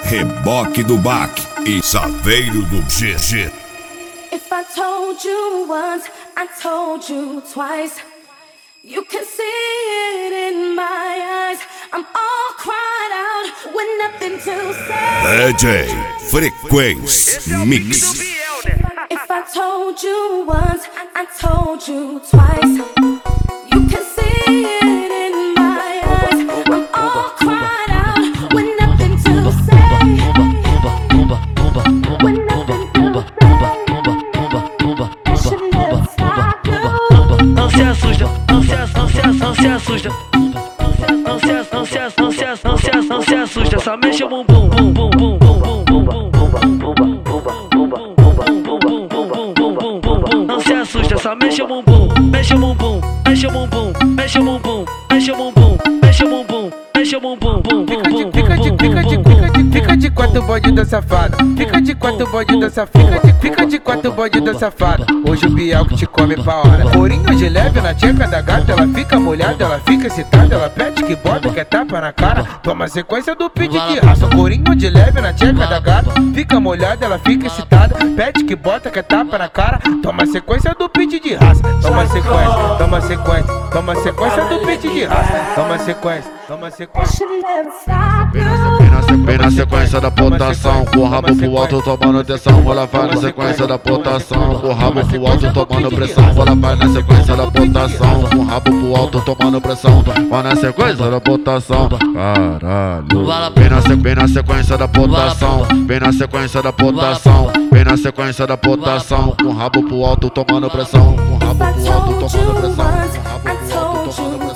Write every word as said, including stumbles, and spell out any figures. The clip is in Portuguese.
Reboque do Baque e Saveiro do G G. If I told you once, I told you twice. You can see it in my eyes. I'm all cried out with nothing to say. D J Frequência Mix. If I told you once, I told you twice. You can see it in my eyes. I'm all cried out with nothing to say. With nothing to say. I should never stop you. Não se assusta, não se assusta, não se assusta. Não se assusta, não se assusta, não se assusta, não se assusta. Só mexe o bumbum, bum bum bum bum bum bum bum bum. Não se assusta, só mexe o bumbum, mexe o bumbum, mexe o bumbum, mexe o bumbum, mexe o bumbum, mexe o bumbum, mexe o bumbum, bum bum bum. Fica de, fica de, fica de, fica de quatro bode da safada. Fica de quatro bode da safada. Fica de quatro bode da safada. Hoje o Biel que te come pra hora. Corinho de leve na tcheca da gata. Ela fica molhada, ela fica excitada. Ela pede que bota, quer tapa na cara. Toma a sequência do pede de raça. Corinho de leve na tcheca da gata. Fica molhada, ela fica excitada. Pede que bota, quer tapa na cara. Toma a sequência do pede de raça. Toma a sequência, toma a sequência. Toma a sequência do pede de raça. Toma a sequência, toma a I sequência. should never stop Vem you. na, vem na sequência da potação, com o rabo pro alto tomando atenção. Ela vai na sequência da potação, com o rabo pro alto tomando pressão. Ela vai na sequência da potação, com o rabo pro alto tomando pressão. Vai na sequência da potação, caralho. Vem na, vem na sequência da potação, vem na sequência da potação, vem na sequência da potação, com o rabo pro alto tomando pressão. Com o rabo If I pro alto told tomando you pressão. once, Com o rabo I pro alto told tomando you